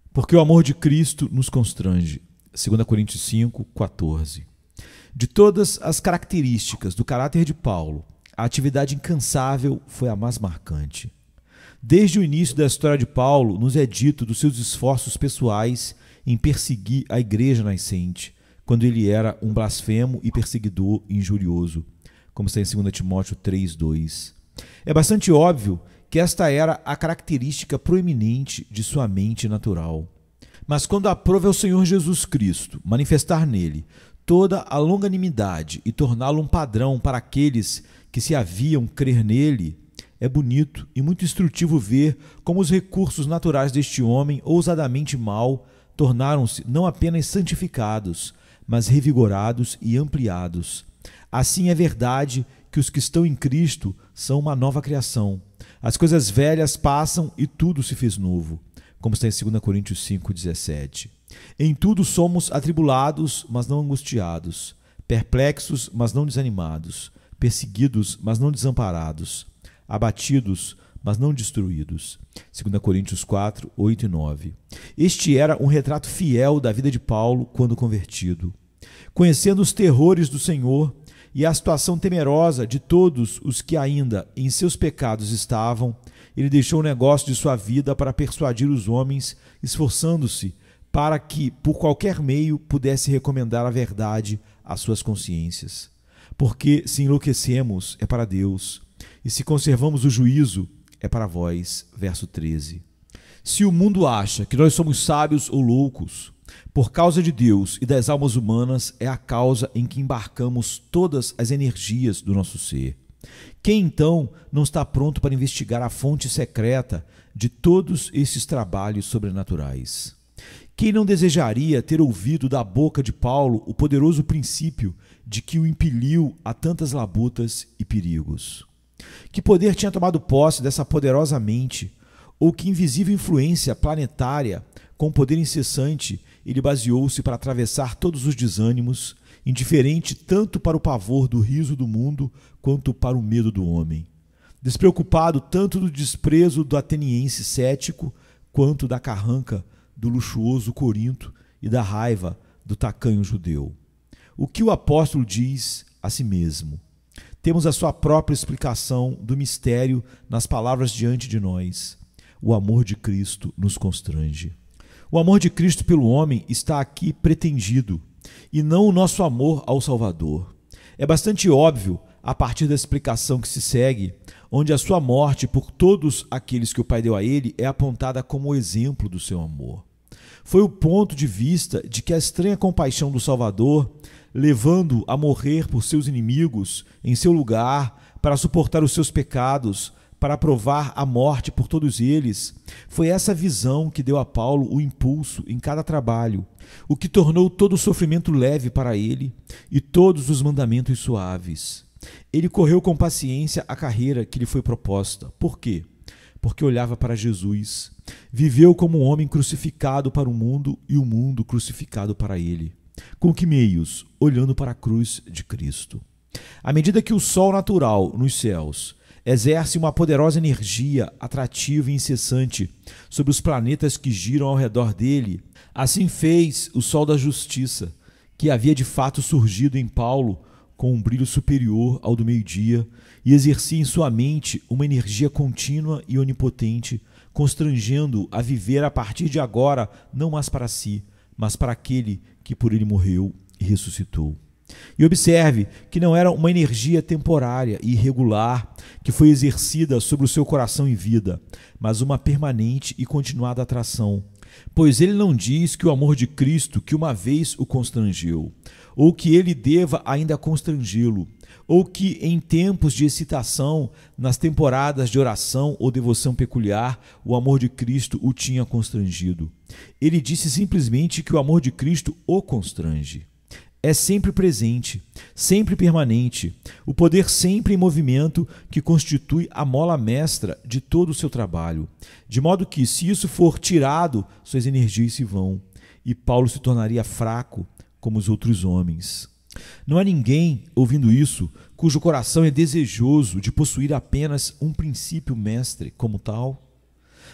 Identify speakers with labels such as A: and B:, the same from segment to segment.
A: Porque o amor de Cristo nos constrange. 2 Coríntios 5, 14. De todas as características do caráter de Paulo, a atividade incansável foi a mais marcante. Desde o início da história de Paulo, nos é dito dos seus esforços pessoais em perseguir a igreja nascente, quando ele era um blasfemo e perseguidor injurioso, como está em 2 Timóteo 3, 2. É bastante óbvio que esta era a característica proeminente de sua mente natural. Mas quando aprove ao Senhor Jesus Cristo manifestar nele toda a longanimidade e torná-lo um padrão para aqueles que se haviam crer nele, é bonito e muito instrutivo ver como os recursos naturais deste homem ousadamente mau tornaram-se não apenas santificados, mas revigorados e ampliados. Assim é verdade que os que estão em Cristo são uma nova criação. As coisas velhas passam e tudo se fez novo, como está em 2 Coríntios 5, 17. Em tudo somos atribulados, mas não angustiados, perplexos, mas não desanimados, perseguidos, mas não desamparados, abatidos, mas não destruídos. 2 Coríntios 4, 8 e 9. Este era um retrato fiel da vida de Paulo quando convertido. Conhecendo os terrores do Senhor e a situação temerosa de todos os que ainda em seus pecados estavam, ele deixou o negócio de sua vida para persuadir os homens, esforçando-se para que, por qualquer meio, pudesse recomendar a verdade às suas consciências. Porque se enlouquecemos, é para Deus, e se conservamos o juízo, é para vós. Verso 13. Se o mundo acha que nós somos sábios ou loucos, por causa de Deus e das almas humanas, é a causa em que embarcamos todas as energias do nosso ser. Quem então não está pronto para investigar a fonte secreta de todos esses trabalhos sobrenaturais? Quem não desejaria ter ouvido da boca de Paulo o poderoso princípio de que o impeliu a tantas labutas e perigos? Que poder tinha tomado posse dessa poderosa mente, ou que invisível influência planetária, com poder incessante, ele baseou-se para atravessar todos os desânimos, indiferente tanto para o pavor do riso do mundo quanto para o medo do homem, despreocupado tanto do desprezo do ateniense cético quanto da carranca do luxuoso Corinto e da raiva do tacanho judeu. O que o apóstolo diz a si mesmo? Temos a sua própria explicação do mistério nas palavras diante de nós. O amor de Cristo nos constrange. O amor de Cristo pelo homem está aqui pretendido, e não o nosso amor ao Salvador. É bastante óbvio, a partir da explicação que se segue, onde a sua morte por todos aqueles que o Pai deu a ele é apontada como o exemplo do seu amor. Foi o ponto de vista de que a estranha compaixão do Salvador, levando-o a morrer por seus inimigos em seu lugar, para suportar os seus pecados, para provar a morte por todos eles, foi essa visão que deu a Paulo o impulso em cada trabalho, o que tornou todo o sofrimento leve para ele e todos os mandamentos suaves. Ele correu com paciência a carreira que lhe foi proposta. Por quê? Porque olhava para Jesus. Viveu como um homem crucificado para o mundo e o mundo crucificado para ele. Com que meios? Olhando para a cruz de Cristo. À medida que o sol natural nos céus exerce uma poderosa energia atrativa e incessante sobre os planetas que giram ao redor dele, assim fez o sol da justiça, que havia de fato surgido em Paulo com um brilho superior ao do meio-dia e exercia em sua mente uma energia contínua e onipotente, constrangendo-o a viver a partir de agora não mais para si, mas para aquele que por ele morreu e ressuscitou. E observe que não era uma energia temporária e irregular que foi exercida sobre o seu coração em vida, mas uma permanente e continuada atração. Pois ele não diz que o amor de Cristo que uma vez o constrangeu, ou que ele deva ainda constrangê-lo, ou que em tempos de excitação, nas temporadas de oração ou devoção peculiar, o amor de Cristo o tinha constrangido. Ele disse simplesmente que o amor de Cristo o constrange. É sempre presente, sempre permanente, o poder sempre em movimento que constitui a mola mestra de todo o seu trabalho, de modo que, se isso for tirado, suas energias se vão, e Paulo se tornaria fraco como os outros homens. Não há ninguém, ouvindo isso, cujo coração é desejoso de possuir apenas um princípio mestre como tal.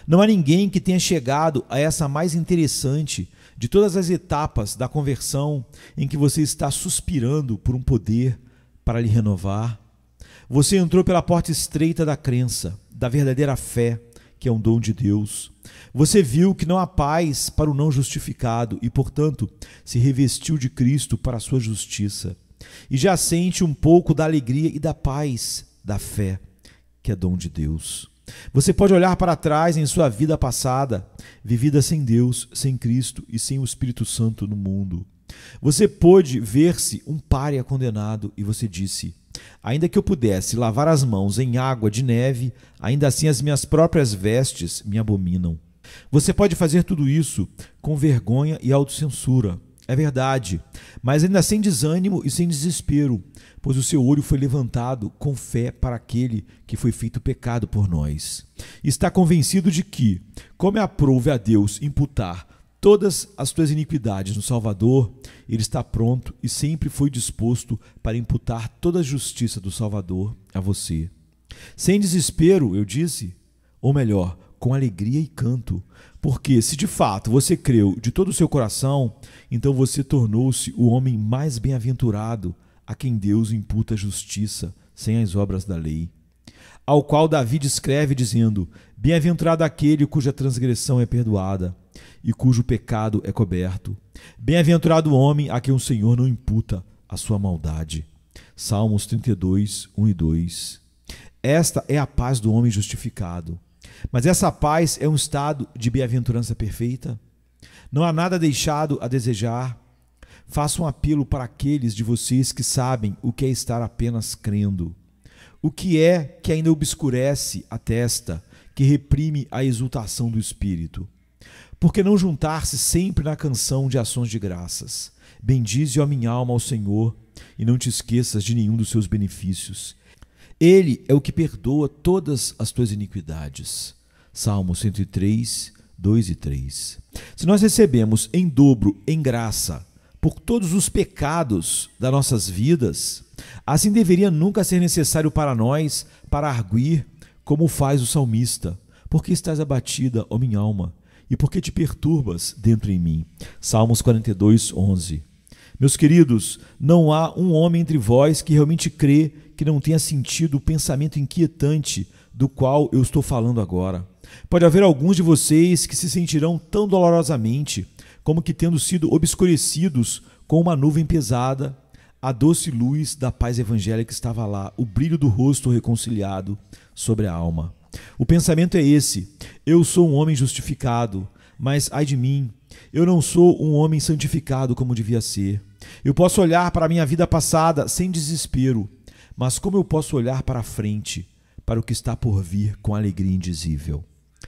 A: Não há ninguém que tenha chegado a essa mais interessante de todas as etapas da conversão em que você está suspirando por um poder para lhe renovar. Você entrou pela porta estreita da crença, da verdadeira fé, que é um dom de Deus. Você viu que não há paz para o não justificado e, portanto, se revestiu de Cristo para a sua justiça. E já sente um pouco da alegria e da paz da fé, que é dom de Deus. Você pode olhar para trás em sua vida passada, vivida sem Deus, sem Cristo e sem o Espírito Santo no mundo. Você pôde ver-se um pária condenado e você disse: ainda que eu pudesse lavar as mãos em água de neve, ainda assim as minhas próprias vestes me abominam. Você pode fazer tudo isso com vergonha e autocensura. É verdade, mas ainda sem desânimo e sem desespero, pois o seu olho foi levantado com fé para aquele que foi feito pecado por nós. Está convencido de que, como aprouve a Deus imputar todas as tuas iniquidades no Salvador, ele está pronto e sempre foi disposto para imputar toda a justiça do Salvador a você. Sem desespero, eu disse, ou melhor, com alegria e canto, porque se de fato você creu de todo o seu coração, então você tornou-se o homem mais bem-aventurado a quem Deus imputa a justiça sem as obras da lei. Ao qual Davi escreve dizendo: bem-aventurado aquele cuja transgressão é perdoada e cujo pecado é coberto. Bem-aventurado o homem a quem o Senhor não imputa a sua maldade. Salmos 32, 1 e 2. Esta é a paz do homem justificado. Mas essa paz é um estado de bem-aventurança perfeita? Não há nada deixado a desejar? Faço um apelo para aqueles de vocês que sabem o que é estar apenas crendo. O que é que ainda obscurece a testa, que reprime a exultação do espírito? Por que não juntar-se sempre na canção de ações de graças? Bendize, ó minha alma, ao Senhor, e não te esqueças de nenhum dos seus benefícios. Ele é o que perdoa todas as tuas iniquidades. Salmo 103, 2 e 3. Se nós recebemos em dobro, em graça, por todos os pecados das nossas vidas, assim deveria nunca ser necessário para nós para arguir, como faz o salmista: porque estás abatida, ó minha alma, e porque te perturbas dentro em mim. Salmos 42, 11. Meus queridos, não há um homem entre vós que realmente crê que não tenha sentido o pensamento inquietante do qual eu estou falando agora. Pode haver alguns de vocês que se sentirão tão dolorosamente como que tendo sido obscurecidos com uma nuvem pesada, a doce luz da paz evangélica estava lá, o brilho do rosto reconciliado sobre a alma. O pensamento é esse: eu sou um homem justificado, mas ai de mim, eu não sou um homem santificado como devia ser. Eu posso olhar para a minha vida passada sem desespero, mas como eu posso olhar para a frente, para o que está por vir com alegria indizível?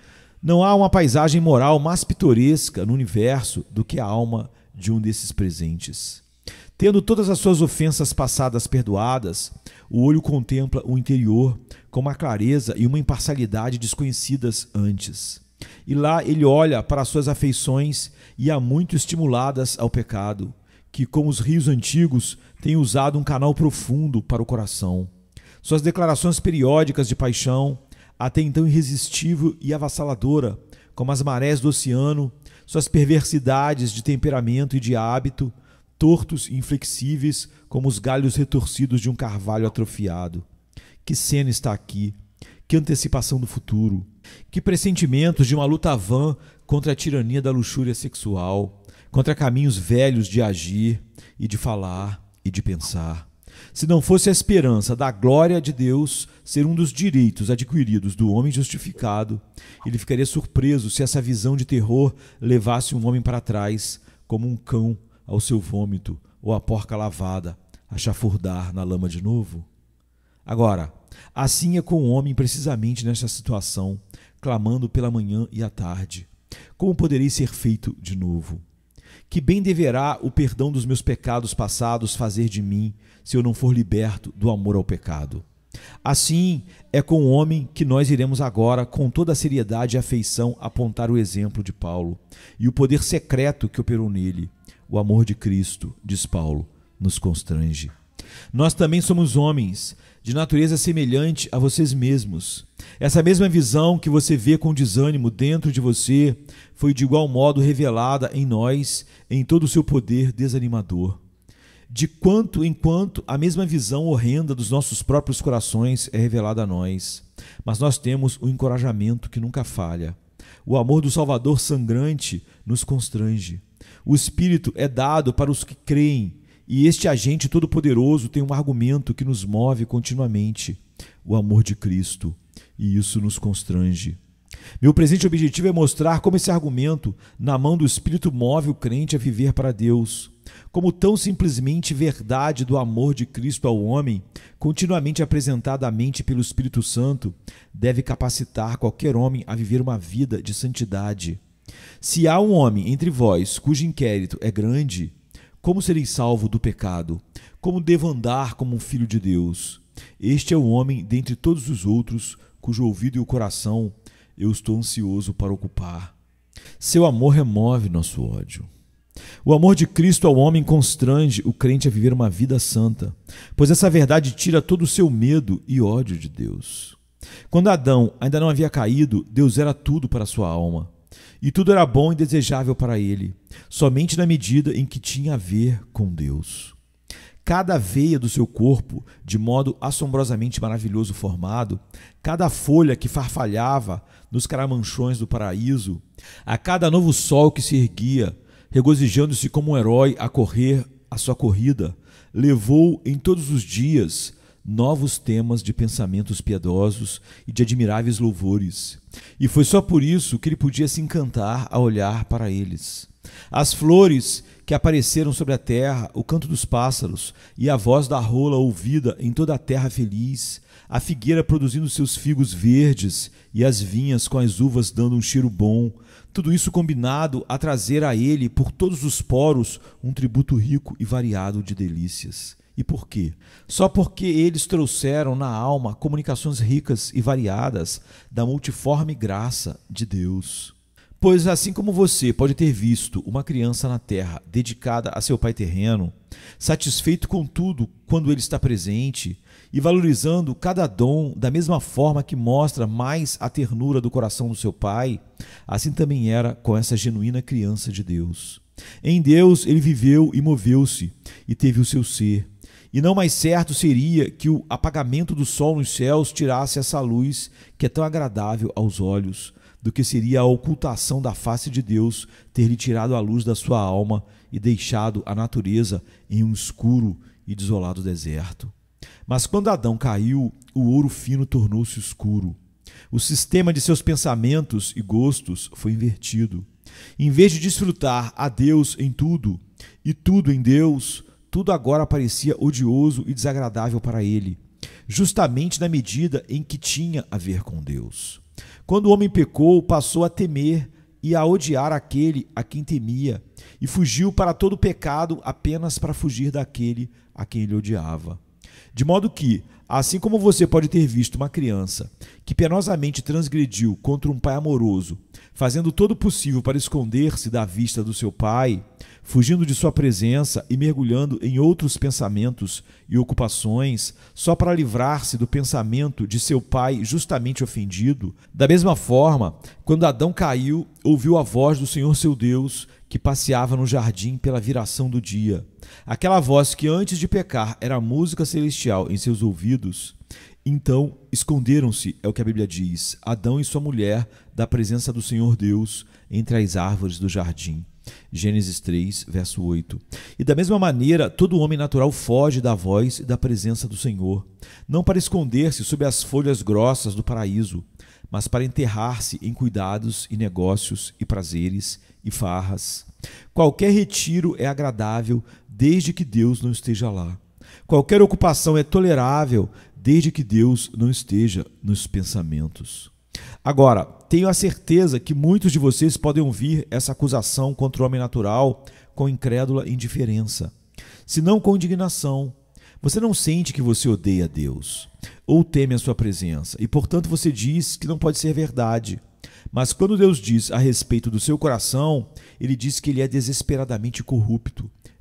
A: Não há uma paisagem moral mais pitoresca no universo do que a alma de um desses presentes. Tendo todas as suas ofensas passadas perdoadas, o olho contempla o interior com uma clareza e uma imparcialidade desconhecidas antes. E lá ele olha para as suas afeições e há muito estimuladas ao pecado, que, como os rios antigos, tem usado um canal profundo para o coração. Suas declarações periódicas de paixão, até então irresistível e avassaladora, como as marés do oceano, suas perversidades de temperamento e de hábito, tortos e inflexíveis como os galhos retorcidos de um carvalho atrofiado. Que cena está aqui! Que antecipação do futuro! Que pressentimentos de uma luta vã contra a tirania da luxúria sexual, contra caminhos velhos de agir e de falar e de pensar. Se não fosse a esperança da glória de Deus ser um dos direitos adquiridos do homem justificado, ele ficaria surpreso se essa visão de terror levasse um homem para trás, como um cão ao seu vômito, ou a porca lavada a chafurdar na lama de novo. Agora, assim é com o homem precisamente nesta situação, clamando pela manhã e à tarde: como poderei ser feito de novo? Que bem deverá o perdão dos meus pecados passados fazer de mim, se eu não for liberto do amor ao pecado? Assim é com o homem que nós iremos agora, com toda a seriedade e afeição, apontar o exemplo de Paulo e o poder secreto que operou nele. O amor de Cristo, diz Paulo, nos constrange. Nós também somos homens, de natureza semelhante a vocês mesmos. Essa mesma visão que você vê com desânimo dentro de você foi de igual modo revelada em nós, em todo o seu poder desanimador. De quanto em quanto a mesma visão horrenda dos nossos próprios corações é revelada a nós, mas nós temos o encorajamento que nunca falha. O amor do Salvador sangrante nos constrange. O Espírito é dado para os que creem, e este agente todo-poderoso tem um argumento que nos move continuamente: o amor de Cristo, e isso nos constrange. Meu presente objetivo é mostrar como esse argumento, na mão do Espírito, move o crente a viver para Deus. Como tão simplesmente verdade do amor de Cristo ao homem, continuamente apresentada à mente pelo Espírito Santo, deve capacitar qualquer homem a viver uma vida de santidade. Se há um homem entre vós cujo inquérito é grande, como serei salvo do pecado? Como devo andar como um filho de Deus? Este é o homem dentre todos os outros, cujo ouvido e o coração eu estou ansioso para ocupar. Seu amor remove nosso ódio. O amor de Cristo ao homem constrange o crente a viver uma vida santa, pois essa verdade tira todo o seu medo e ódio de Deus. Quando Adão ainda não havia caído, Deus era tudo para a sua alma, e tudo era bom e desejável para ele, somente na medida em que tinha a ver com Deus. Cada veia do seu corpo, de modo assombrosamente maravilhoso formado, cada folha que farfalhava nos caramanchões do paraíso, a cada novo sol que se erguia, regozijando-se como um herói a correr a sua corrida, levou em todos os dias novos temas de pensamentos piedosos e de admiráveis louvores. E foi só por isso que ele podia se encantar a olhar para eles. As flores que apareceram sobre a terra, o canto dos pássaros e a voz da rola ouvida em toda a terra feliz, a figueira produzindo seus figos verdes e as vinhas com as uvas dando um cheiro bom, tudo isso combinado a trazer a ele, por todos os poros, um tributo rico e variado de delícias. E por quê? Só porque eles trouxeram na alma comunicações ricas e variadas da multiforme graça de Deus. Pois assim como você pode ter visto uma criança na terra dedicada a seu pai terreno, satisfeito com tudo quando ele está presente e valorizando cada dom da mesma forma que mostra mais a ternura do coração do seu pai, assim também era com essa genuína criança de Deus. Em Deus ele viveu e moveu-se e teve o seu ser. E não mais certo seria que o apagamento do sol nos céus tirasse essa luz que é tão agradável aos olhos, do que seria a ocultação da face de Deus ter-lhe tirado a luz da sua alma e deixado a natureza em um escuro e desolado deserto. Mas quando Adão caiu, o ouro fino tornou-se escuro. O sistema de seus pensamentos e gostos foi invertido. Em vez de desfrutar a Deus em tudo e tudo em Deus, tudo agora parecia odioso e desagradável para ele, justamente na medida em que tinha a ver com Deus. Quando o homem pecou, passou a temer e a odiar aquele a quem temia, e fugiu para todo pecado apenas para fugir daquele a quem ele odiava. De modo que, assim como você pode ter visto uma criança que penosamente transgrediu contra um pai amoroso, fazendo todo o possível para esconder-se da vista do seu pai, fugindo de sua presença e mergulhando em outros pensamentos e ocupações, só para livrar-se do pensamento de seu pai justamente ofendido, da mesma forma, quando Adão caiu, ouviu a voz do Senhor seu Deus, que passeava no jardim pela viração do dia. Aquela voz que antes de pecar era música celestial em seus ouvidos. Então esconderam-se, é o que a Bíblia diz, Adão e sua mulher da presença do Senhor Deus entre as árvores do jardim. Gênesis 3, verso 8. E da mesma maneira, todo homem natural foge da voz e da presença do Senhor, não para esconder-se sob as folhas grossas do paraíso, mas para enterrar-se em cuidados e negócios e prazeres e farras. Qualquer retiro é agradável desde que Deus não esteja lá. Qualquer ocupação é tolerável desde que Deus não esteja nos pensamentos. Agora, tenho a certeza que muitos de vocês podem ouvir essa acusação contra o homem natural com incrédula indiferença, se não com indignação. Você não sente que você odeia Deus ou teme a sua presença e, portanto, você diz que não pode ser verdade. Mas quando Deus diz a respeito do seu coração, ele diz que ele é desesperadamente corrupto.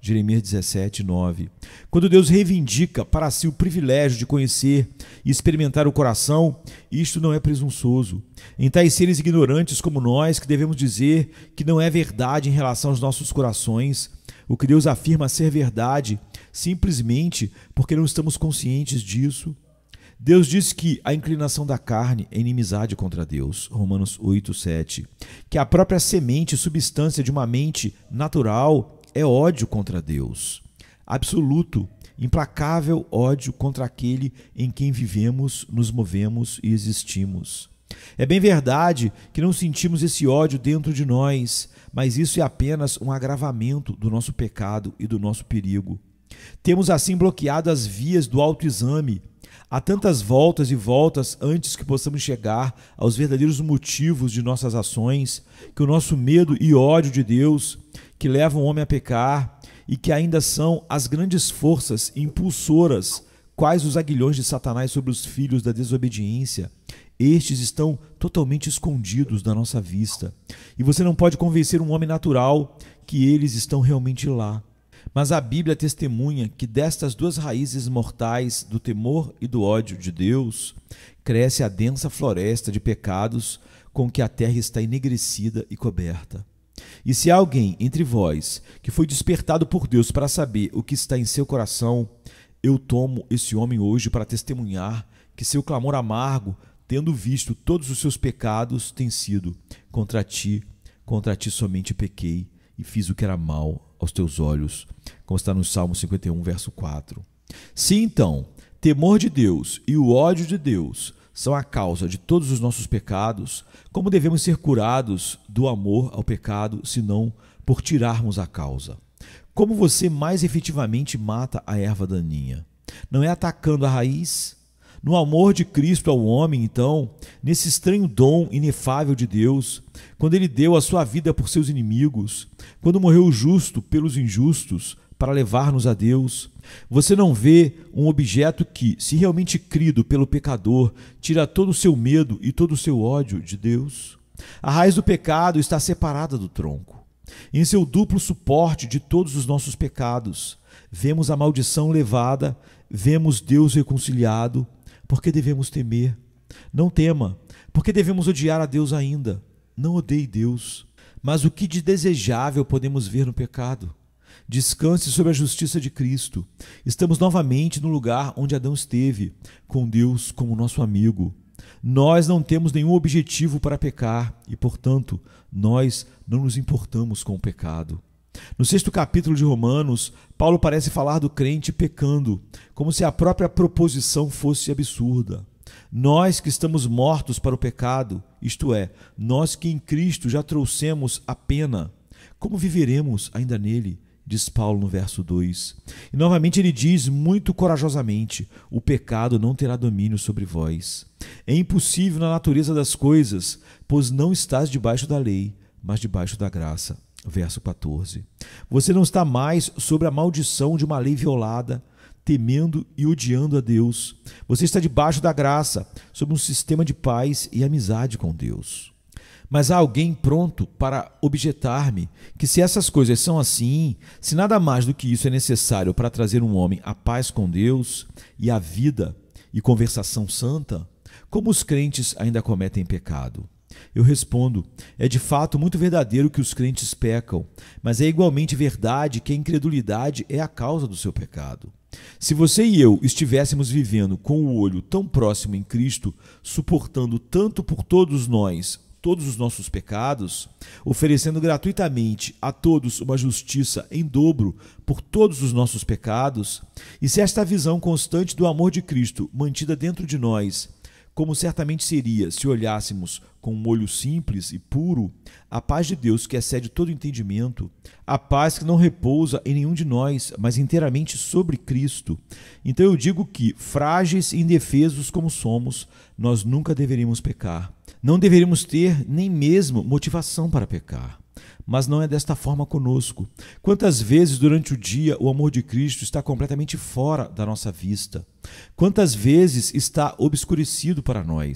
A: Jeremias 17, 9. Quando Deus reivindica para si o privilégio de conhecer e experimentar o coração, isto não é presunçoso. Em tais seres ignorantes como nós, que devemos dizer que não é verdade em relação aos nossos corações, o que Deus afirma ser verdade, simplesmente porque não estamos conscientes disso. Deus diz que a inclinação da carne é inimizade contra Deus, Romanos 8, 7. Que a própria semente e substância de uma mente natural é ódio contra Deus. Absoluto, implacável ódio contra aquele em quem vivemos, nos movemos e existimos. É bem verdade que não sentimos esse ódio dentro de nós, mas isso é apenas um agravamento do nosso pecado e do nosso perigo. Temos assim bloqueado as vias do autoexame. Há tantas voltas e voltas antes que possamos chegar aos verdadeiros motivos de nossas ações, que o nosso medo e ódio de Deus, que levam o homem a pecar e que ainda são as grandes forças impulsoras, quais os aguilhões de Satanás sobre os filhos da desobediência, estes estão totalmente escondidos da nossa vista. E você não pode convencer um homem natural que eles estão realmente lá. Mas a Bíblia testemunha que destas duas raízes mortais, do temor e do ódio de Deus, cresce a densa floresta de pecados com que a terra está enegrecida e coberta. E se há alguém entre vós que foi despertado por Deus para saber o que está em seu coração, eu tomo esse homem hoje para testemunhar que seu clamor amargo, tendo visto todos os seus pecados, tem sido: contra ti somente pequei e fiz o que era mal aos teus olhos, como está no Salmo 51, verso 4. Se então temor de Deus e o ódio de Deus são a causa de todos os nossos pecados, como devemos ser curados do amor ao pecado, senão por tirarmos a causa? Como você mais efetivamente mata a erva daninha? Não é atacando a raiz? No amor de Cristo ao homem, então, nesse estranho dom inefável de Deus, quando Ele deu a sua vida por seus inimigos, quando morreu o justo pelos injustos para levar-nos a Deus, você não vê um objeto que, se realmente crido pelo pecador, tira todo o seu medo e todo o seu ódio de Deus? A raiz do pecado está separada do tronco. Em seu duplo suporte de todos os nossos pecados, vemos a maldição levada, vemos Deus reconciliado. Por que devemos temer? Não tema. Por que devemos odiar a Deus ainda? Não odeie Deus. Mas o que de desejável podemos ver no pecado? Descanse sobre a justiça de Cristo. Estamos novamente no lugar onde Adão esteve, com Deus como nosso amigo. Nós não temos nenhum objetivo para pecar e, portanto, nós não nos importamos com o pecado. No 6º capítulo de Romanos, Paulo parece falar do crente pecando, como se a própria proposição fosse absurda. Nós que estamos mortos para o pecado, isto é, nós que em Cristo já trouxemos a pena, como viveremos ainda nele? Diz Paulo no verso 2. E novamente ele diz muito corajosamente: o pecado não terá domínio sobre vós. É impossível na natureza das coisas, pois não estás debaixo da lei, mas debaixo da graça. Verso 14. Você não está mais sobre a maldição de uma lei violada, temendo e odiando a Deus. Você está debaixo da graça, sob um sistema de paz e amizade com Deus. Mas há alguém pronto para objetar-me que, se essas coisas são assim, se nada mais do que isso é necessário para trazer um homem à paz com Deus e à vida e conversação santa, como os crentes ainda cometem pecado? Eu respondo: é de fato muito verdadeiro que os crentes pecam, mas é igualmente verdade que a incredulidade é a causa do seu pecado. Se você e eu estivéssemos vivendo com o olho tão próximo em Cristo, suportando tanto por todos nós todos os nossos pecados, oferecendo gratuitamente a todos uma justiça em dobro por todos os nossos pecados, e se esta visão constante do amor de Cristo mantida dentro de nós, como certamente seria se olhássemos com um olho simples e puro, a paz de Deus que excede todo entendimento, a paz que não repousa em nenhum de nós, mas inteiramente sobre Cristo. Então eu digo que, frágeis e indefesos como somos, nós nunca deveríamos pecar. Não deveríamos ter nem mesmo motivação para pecar. Mas não é desta forma conosco. Quantas vezes durante o dia o amor de Cristo está completamente fora da nossa vista? Quantas vezes está obscurecido para nós?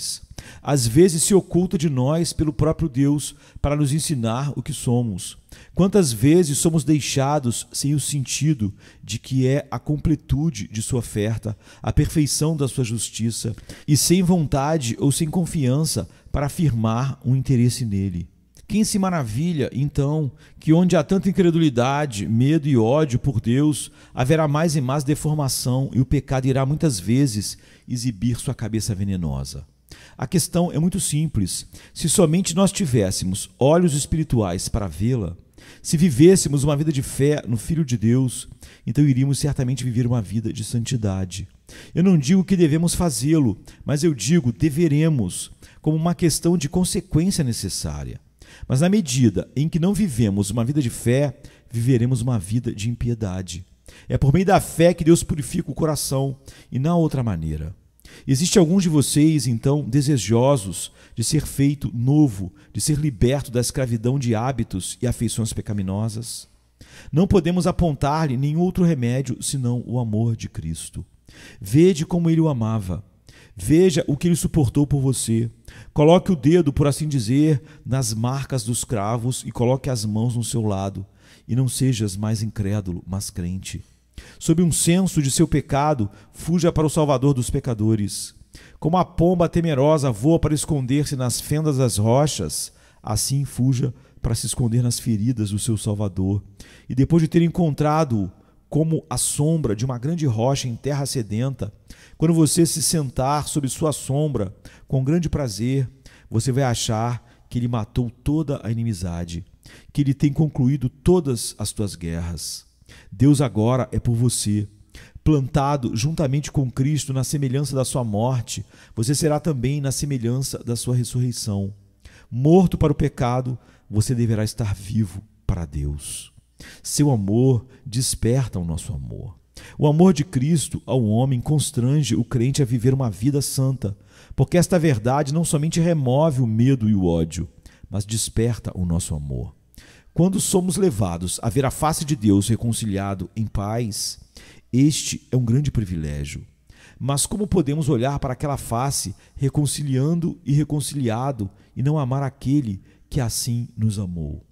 A: Às vezes se oculta de nós pelo próprio Deus para nos ensinar o que somos. Quantas vezes somos deixados sem o sentido de que é a completude de sua oferta, a perfeição da sua justiça, e sem vontade ou sem confiança para afirmar um interesse nele. Quem se maravilha, então, que onde há tanta incredulidade, medo e ódio por Deus, haverá mais e mais deformação e o pecado irá muitas vezes exibir sua cabeça venenosa. A questão é muito simples. Se somente nós tivéssemos olhos espirituais para vê-la, se vivêssemos uma vida de fé no Filho de Deus, então iríamos certamente viver uma vida de santidade. Eu não digo que devemos fazê-lo, mas eu digo deveremos, como uma questão de consequência necessária. Mas na medida em que não vivemos uma vida de fé, viveremos uma vida de impiedade. É por meio da fé que Deus purifica o coração e não há outra maneira. Existem alguns de vocês, então, desejosos de ser feito novo, de ser liberto da escravidão de hábitos e afeições pecaminosas? Não podemos apontar-lhe nenhum outro remédio senão o amor de Cristo. Vede como ele o amava. Veja o que ele suportou por você. Coloque o dedo, por assim dizer, nas marcas dos cravos e coloque as mãos no seu lado. E não sejas mais incrédulo, mas crente. Sob um senso de seu pecado, fuja para o Salvador dos pecadores. Como a pomba temerosa voa para esconder-se nas fendas das rochas, assim fuja para se esconder nas feridas do seu Salvador. E depois de ter encontrado-o como a sombra de uma grande rocha em terra sedenta, quando você se sentar sob sua sombra, com grande prazer, você vai achar que ele matou toda a inimizade, que ele tem concluído todas as tuas guerras. Deus agora é por você. Plantado juntamente com Cristo na semelhança da sua morte, você será também na semelhança da sua ressurreição. Morto para o pecado, você deverá estar vivo para Deus. Seu amor desperta o nosso amor. O amor de Cristo ao homem constrange o crente a viver uma vida santa, porque esta verdade não somente remove o medo e o ódio, mas desperta o nosso amor. Quando somos levados a ver a face de Deus reconciliado em paz, este é um grande privilégio. Mas como podemos olhar para aquela face reconciliando e reconciliado e não amar aquele que assim nos amou?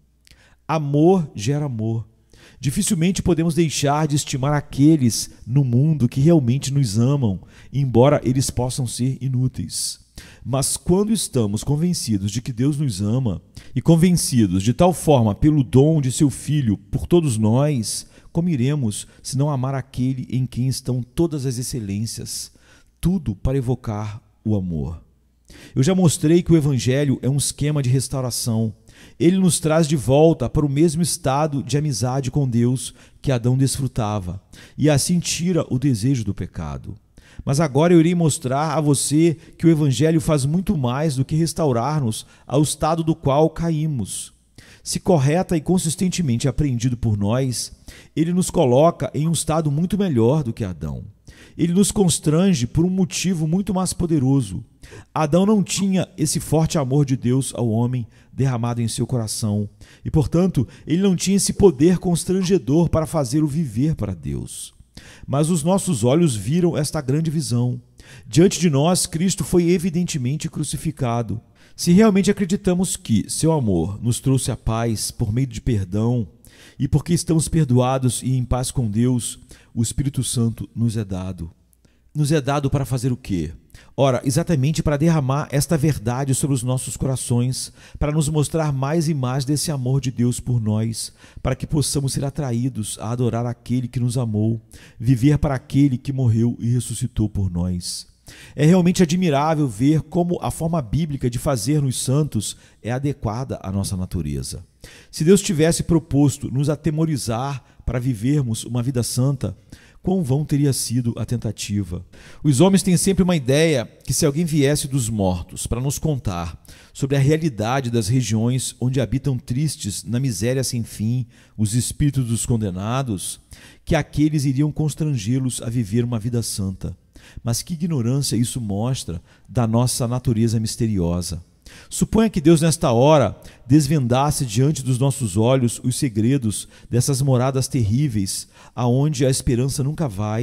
A: Amor gera amor. Dificilmente podemos deixar de estimar aqueles no mundo que realmente nos amam, embora eles possam ser inúteis. Mas quando estamos convencidos de que Deus nos ama, e convencidos de tal forma pelo dom de seu Filho por todos nós, como iremos se não amar aquele em quem estão todas as excelências, tudo para evocar o amor? Eu já mostrei que o Evangelho é um esquema de restauração. Ele nos traz de volta para o mesmo estado de amizade com Deus que Adão desfrutava, e assim tira o desejo do pecado. Mas agora eu irei mostrar a você que o Evangelho faz muito mais do que restaurar-nos ao estado do qual caímos. Se correta e consistentemente apreendido por nós, ele nos coloca em um estado muito melhor do que Adão. Ele nos constrange por um motivo muito mais poderoso. Adão não tinha esse forte amor de Deus ao homem derramado em seu coração, e, portanto, ele não tinha esse poder constrangedor para fazê-lo viver para Deus. Mas os nossos olhos viram esta grande visão. Diante de nós, Cristo foi evidentemente crucificado. Se realmente acreditamos que seu amor nos trouxe a paz por meio de perdão, e porque estamos perdoados e em paz com Deus, o Espírito Santo nos é dado. Nos é dado para fazer o quê? Ora, exatamente para derramar esta verdade sobre os nossos corações, para nos mostrar mais e mais desse amor de Deus por nós, para que possamos ser atraídos a adorar aquele que nos amou, viver para aquele que morreu e ressuscitou por nós. É realmente admirável ver como a forma bíblica de fazer-nos santos é adequada à nossa natureza. Se Deus tivesse proposto nos atemorizar para vivermos uma vida santa, quão vã teria sido a tentativa. Os homens têm sempre uma ideia que se alguém viesse dos mortos para nos contar sobre a realidade das regiões onde habitam tristes na miséria sem fim os espíritos dos condenados, que aqueles iriam constrangê-los a viver uma vida santa. Mas que ignorância isso mostra da nossa natureza misteriosa. Suponha que Deus nesta hora desvendasse diante dos nossos olhos os segredos dessas moradas terríveis, aonde a esperança nunca vai,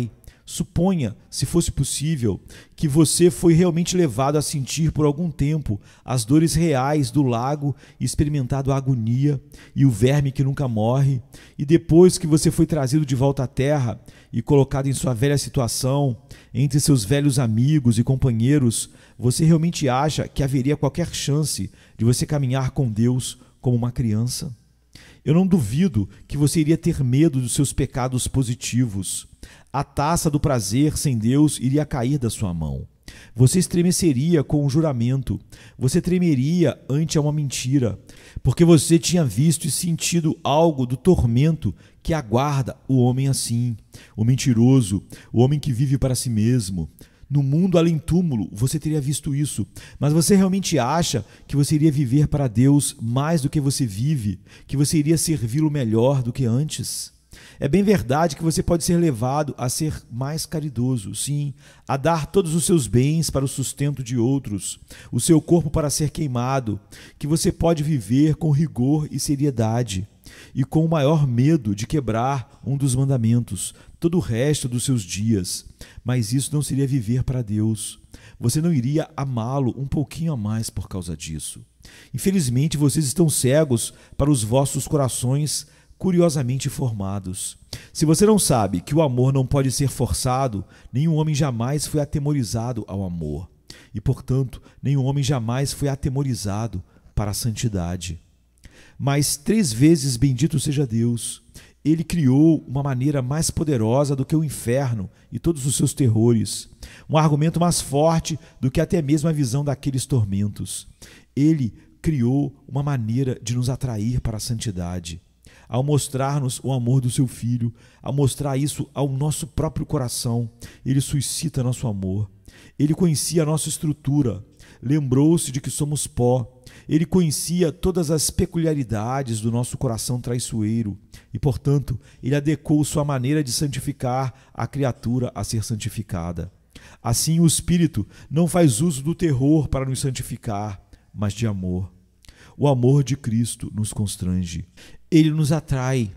A: Suponha, se fosse possível, que você foi realmente levado a sentir por algum tempo as dores reais do lago e experimentado a agonia e o verme que nunca morre, e depois que você foi trazido de volta à terra e colocado em sua velha situação, entre seus velhos amigos e companheiros, você realmente acha que haveria qualquer chance de você caminhar com Deus como uma criança? Eu não duvido que você iria ter medo dos seus pecados positivos. A taça do prazer sem Deus iria cair da sua mão. Você estremeceria com o juramento. Você tremeria ante uma mentira, porque você tinha visto e sentido algo do tormento que aguarda o homem assim, o mentiroso, o homem que vive para si mesmo. No mundo além túmulo, você teria visto isso, mas você realmente acha que você iria viver para Deus mais do que você vive, que você iria servi-lo melhor do que antes? É bem verdade que você pode ser levado a ser mais caridoso, sim, a dar todos os seus bens para o sustento de outros, o seu corpo para ser queimado, que você pode viver com rigor e seriedade, e com o maior medo de quebrar um dos mandamentos, todo o resto dos seus dias. Mas isso não seria viver para Deus. Você não iria amá-lo um pouquinho a mais por causa disso. Infelizmente, vocês estão cegos para os vossos corações curiosamente formados. Se você não sabe que o amor não pode ser forçado, nenhum homem jamais foi atemorizado ao amor. E, portanto, nenhum homem jamais foi atemorizado para a santidade. Mas 3 vezes bendito seja Deus. Ele criou uma maneira mais poderosa do que o inferno e todos os seus terrores, um argumento mais forte do que até mesmo a visão daqueles tormentos. Ele criou uma maneira de nos atrair para a santidade. Ao mostrar-nos o amor do seu Filho, ao mostrar isso ao nosso próprio coração, ele suscita nosso amor. Ele conhecia a nossa estrutura, lembrou-se de que somos pó. Ele conhecia todas as peculiaridades do nosso coração traiçoeiro e, portanto, ele adequou sua maneira de santificar a criatura a ser santificada. Assim, o Espírito não faz uso do terror para nos santificar, mas de amor. O amor de Cristo nos constrange. Ele nos atrai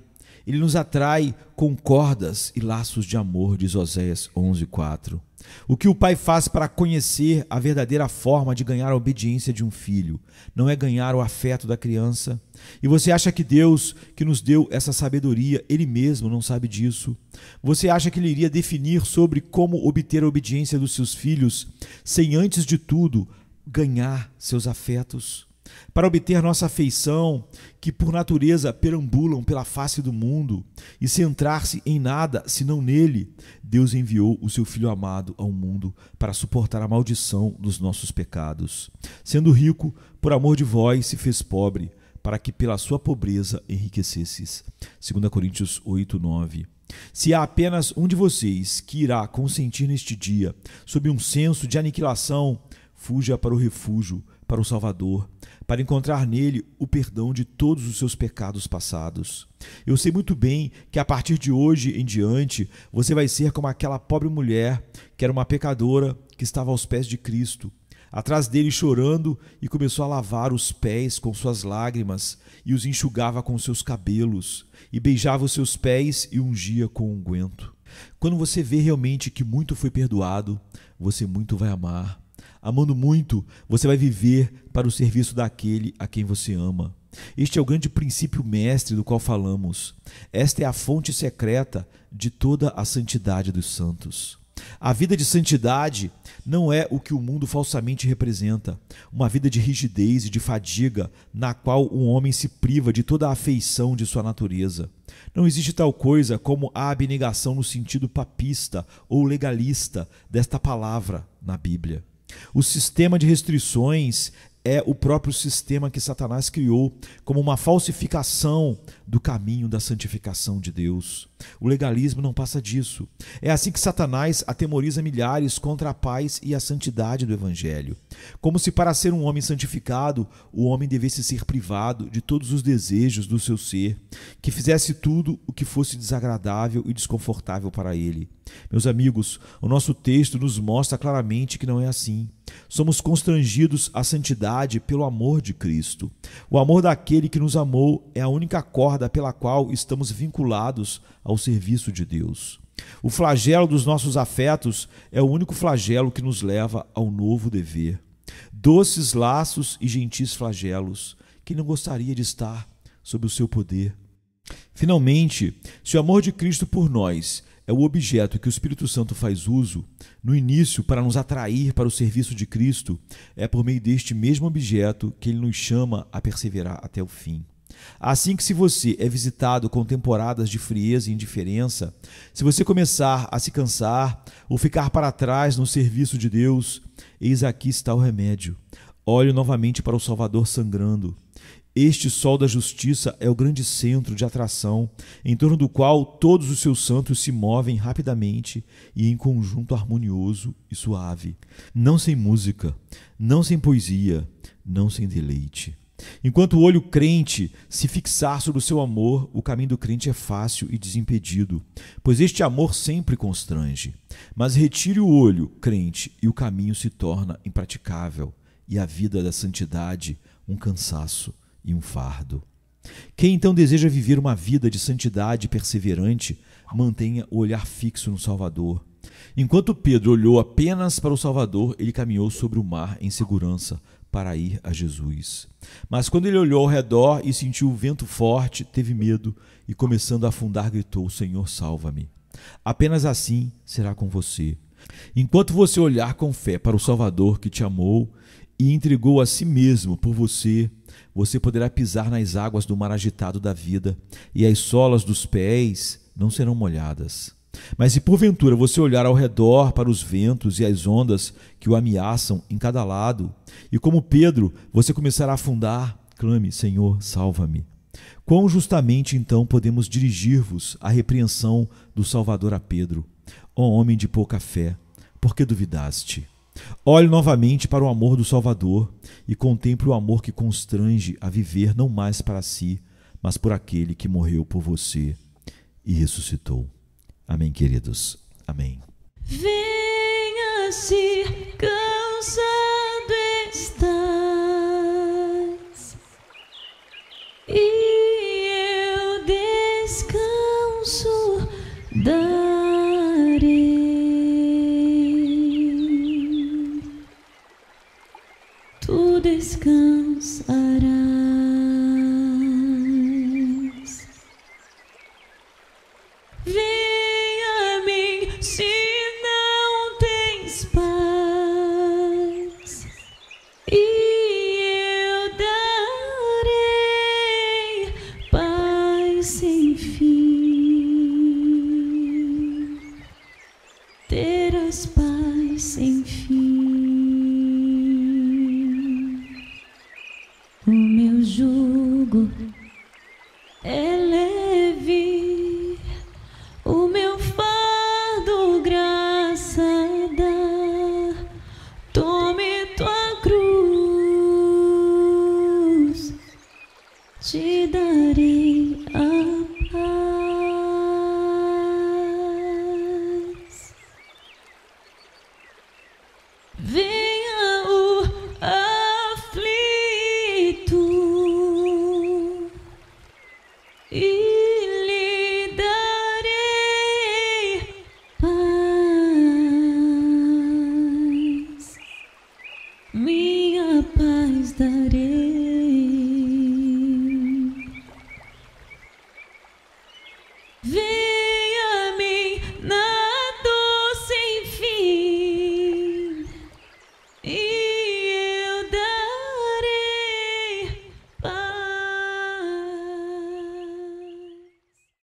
A: com cordas e laços de amor, diz Oséias 11:4. O que o pai faz para conhecer a verdadeira forma de ganhar a obediência de um filho não é ganhar o afeto da criança? E você acha que Deus, que nos deu essa sabedoria, Ele mesmo não sabe disso? Você acha que Ele iria definir sobre como obter a obediência dos seus filhos sem, antes de tudo, ganhar seus afetos? Para obter nossa afeição, que por natureza perambulam pela face do mundo, e centrar-se em nada senão nele, Deus enviou o seu Filho amado ao mundo para suportar a maldição dos nossos pecados. Sendo rico, por amor de vós se fez pobre, para que pela sua pobreza enriquecesses. 2 Coríntios 8:9. Se há apenas um de vocês que irá consentir neste dia, sob um senso de aniquilação, fuja para o refúgio, para o Salvador, para encontrar nele o perdão de todos os seus pecados passados. Eu sei muito bem que a partir de hoje em diante você vai ser como aquela pobre mulher que era uma pecadora que estava aos pés de Cristo, atrás dele chorando, e começou a lavar os pés com suas lágrimas e os enxugava com seus cabelos e beijava os seus pés e ungia com unguento. Quando você vê realmente que muito foi perdoado, você muito vai amar. Amando muito, você vai viver para o serviço daquele a quem você ama. Este é o grande princípio mestre do qual falamos. Esta é a fonte secreta de toda a santidade dos santos. A vida de santidade não é o que o mundo falsamente representa, uma vida de rigidez e de fadiga, na qual um homem se priva de toda a afeição de sua natureza. Não existe tal coisa como a abnegação no sentido papista ou legalista desta palavra na Bíblia. O sistema de restrições é o próprio sistema que Satanás criou como uma falsificação do caminho da santificação de Deus. O legalismo não passa disso. É assim que Satanás atemoriza milhares contra a paz e a santidade do Evangelho. Como se para ser um homem santificado, o homem devesse ser privado de todos os desejos do seu ser, que fizesse tudo o que fosse desagradável e desconfortável para ele. Meus amigos, o nosso texto nos mostra claramente que não é assim. Somos constrangidos à santidade pelo amor de Cristo. O amor daquele que nos amou é a única corda pela qual estamos vinculados ao serviço de Deus. O flagelo dos nossos afetos é o único flagelo que nos leva ao novo dever. Doces laços e gentis flagelos, quem não gostaria de estar sob o seu poder? Finalmente, se o amor de Cristo por nós é o objeto que o Espírito Santo faz uso, no início, para nos atrair para o serviço de Cristo, é por meio deste mesmo objeto que ele nos chama a perseverar até o fim. Assim que se você é visitado com temporadas de frieza e indiferença, se você começar a se cansar ou ficar para trás no serviço de Deus, eis aqui está o remédio. Olhe novamente para o Salvador sangrando. Este sol da justiça é o grande centro de atração, em torno do qual todos os seus santos se movem rapidamente e em conjunto harmonioso e suave, não sem música, não sem poesia, não sem deleite. Enquanto o olho crente se fixar sobre o seu amor, o caminho do crente é fácil e desimpedido, pois este amor sempre constrange. Mas retire o olho crente e o caminho se torna impraticável, e a vida da santidade um cansaço e um fardo. Quem então deseja viver uma vida de santidade perseverante, mantenha o olhar fixo no Salvador. Enquanto Pedro olhou apenas para o Salvador, ele caminhou sobre o mar em segurança para ir a Jesus. Mas quando ele olhou ao redor e sentiu o vento forte, teve medo e, começando a afundar, gritou: Senhor, salva-me. Apenas assim será com você. Enquanto você olhar com fé para o Salvador que te amou e entregou a si mesmo por você, você poderá pisar nas águas do mar agitado da vida e as solas dos pés não serão molhadas. Mas se porventura você olhar ao redor para os ventos e as ondas que o ameaçam em cada lado, e como Pedro você começará a afundar, clame: Senhor, salva-me. Quão justamente então podemos dirigir-vos à repreensão do Salvador a Pedro: ó homem de pouca fé, por que duvidaste? Olhe novamente para o amor do Salvador e contemple o amor que constrange a viver não mais para si, mas por aquele que morreu por você e ressuscitou. Amém, queridos. Amém.
B: Venha, se cansado estás, e eu descanso darei. Tu descansarás. Venha a mim se não tens paz, e eu darei paz sem fim. Terás paz sem fim. O meu jugo é leve, o meu fardo graça dá. Tome tua cruz, te darei a paz. Venha o aflito e lhe darei paz, minha paz darei.